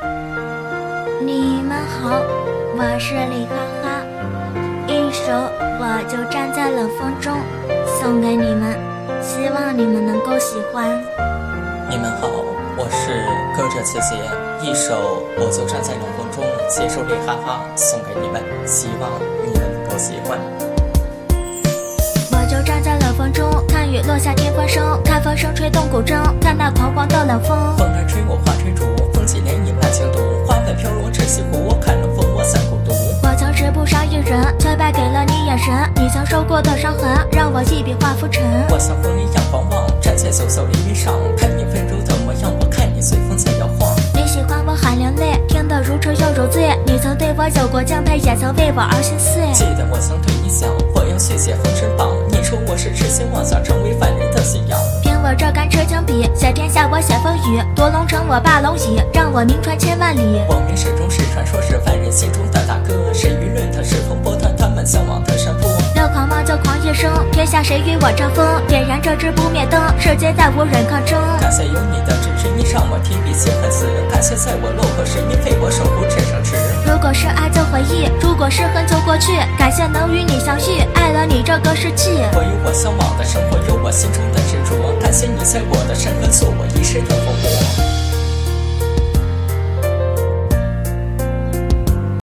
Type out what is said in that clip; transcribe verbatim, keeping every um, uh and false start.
你们好，我是李哈哈，一首我就站在冷风中送给你们，希望你们能够喜欢。 你们好，我是歌者姐姐，一首我就站在冷风中，携手李哈哈送给你们，希望你们能够喜欢。 我就站在冷风中，看雨落下听风声，看风声吹动古筝，看那狂狂的冷风。 风儿吹我花吹竹，风起涟漪满情途，花瓣飘落窒息湖，我看冷风我散孤独。 我曾是不伤一人，却败给了你眼神，你曾受过的伤痕，让我一笔画浮沉。 我像风一样狂妄，站在秀秀林荫上，看你温柔的模样，我看你随风在摇晃。 你喜欢我含流泪，听得如痴又如醉，你曾对我有过敬佩，也曾为我而心碎。 记得我曾对你讲，我要续写封神榜，你说我是痴心妄想，成为凡人的信仰。 凭我这杆痴情笔，写天下我写风雨，夺龙城我霸龙椅，让我名传千万里。 我名始终是传说，是凡人心中的大哥，是舆论的是风波，他们向往的山坡。 要狂妄就狂一生，天下谁与我争锋？点燃这支不灭灯，世间再无人抗争。 感谢有你的支持，你让我提笔写文字，感谢在我落魄时你陪我守护这城池。 如果是爱就回忆，如果是恨就过去，感谢能与你相遇，爱了你这个世纪。 我有我向往的生活，有我心中的执着，感谢你在我的身边做我一世的风波。